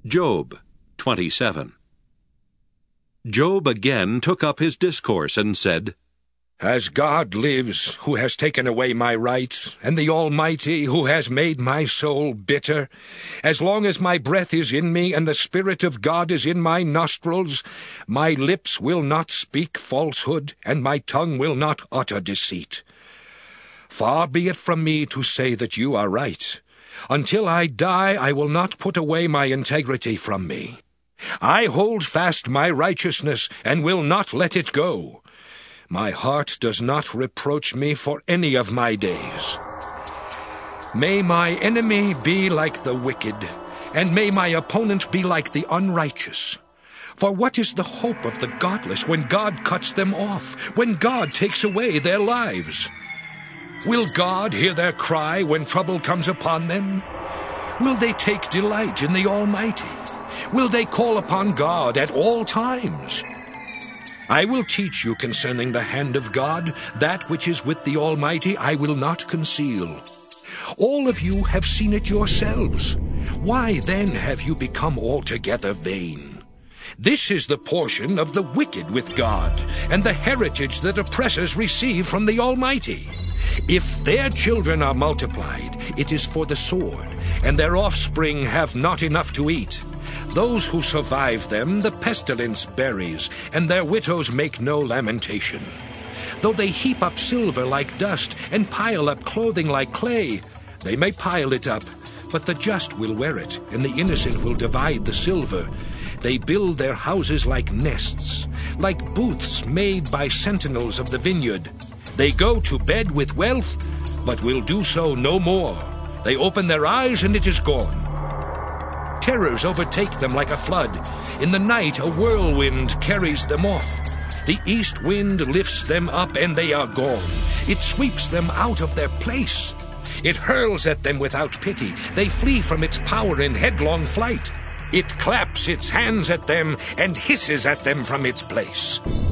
Job 27. Job again took up his discourse and said, As God lives, who has taken away my rights, and the Almighty, who has made my soul bitter, as long as my breath is in me and the Spirit of God is in my nostrils, my lips will not speak falsehood, and my tongue will not utter deceit. Far be it from me to say that you are right. Until I die, I will not put away my integrity from me. I hold fast my righteousness and will not let it go. My heart does not reproach me for any of my days. May my enemy be like the wicked, and may my opponent be like the unrighteous. For what is the hope of the godless when God cuts them off, when God takes away their lives? Will God hear their cry when trouble comes upon them? Will they take delight in the Almighty? Will they call upon God at all times? I will teach you concerning the hand of God, that which is with the Almighty I will not conceal. All of you have seen it yourselves. Why then have you become altogether vain? This is the portion of the wicked with God, and the heritage that oppressors receive from the Almighty. If their children are multiplied, it is for the sword, and their offspring have not enough to eat. Those who survive them the pestilence buries, and their widows make no lamentation. Though they heap up silver like dust, and pile up clothing like clay, they may pile it up, but the just will wear it, and the innocent will divide the silver. They build their houses like nests, like booths made by sentinels of the vineyard. They go to bed with wealth, but will do so no more. They open their eyes, and it is gone. Terrors overtake them like a flood. In the night a whirlwind carries them off. The east wind lifts them up, and they are gone. It sweeps them out of their place. It hurls at them without pity. They flee from its power in headlong flight. It claps its hands at them and hisses at them from its place.